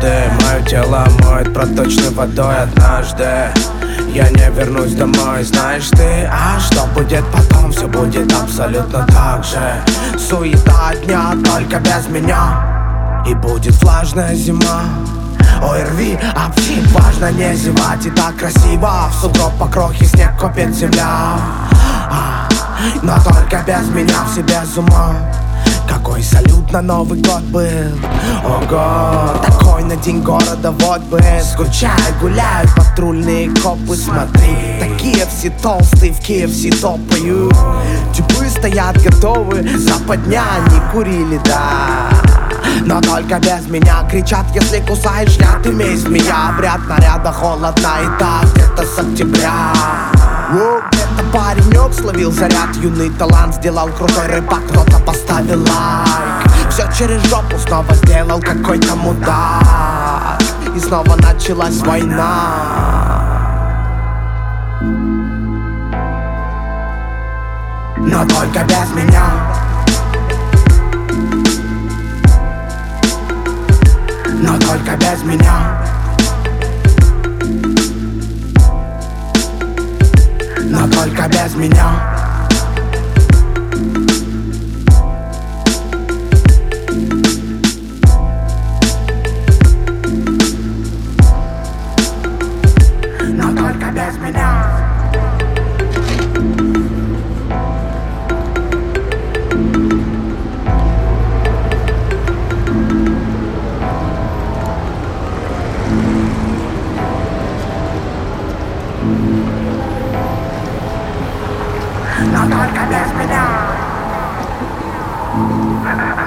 однажды мое тело моет проточной водой. Однажды я не вернусь домой, знаешь ты. А что будет потом, все будет абсолютно так же. Суета дня, только без меня. И будет влажная зима. Ой, рви, обчи, важно не зевать. И так красиво, в сугроб по крохе снег копит земля. Но только без меня, все без ума. Какой салют на Новый год был. Ого, такой на день города вот бы. Скучают, гуляют патрульные копы. Смотри, такие все толстые, в KFC топают. Типы стоят готовы, западня, не курили, да. Но только без меня. Кричат, если кусаешь яд, имей змея. Обряд наряда холодно и так где-то с октября. Где-то паренек словил заряд, юный талант сделал крутой рэпак, кто-то поставил лайк. Все через жопу снова сделал какой-то мудак. И снова началась война. Но только без меня. Но только без меня. Но только без меня. Но только без меня. Но только без меня.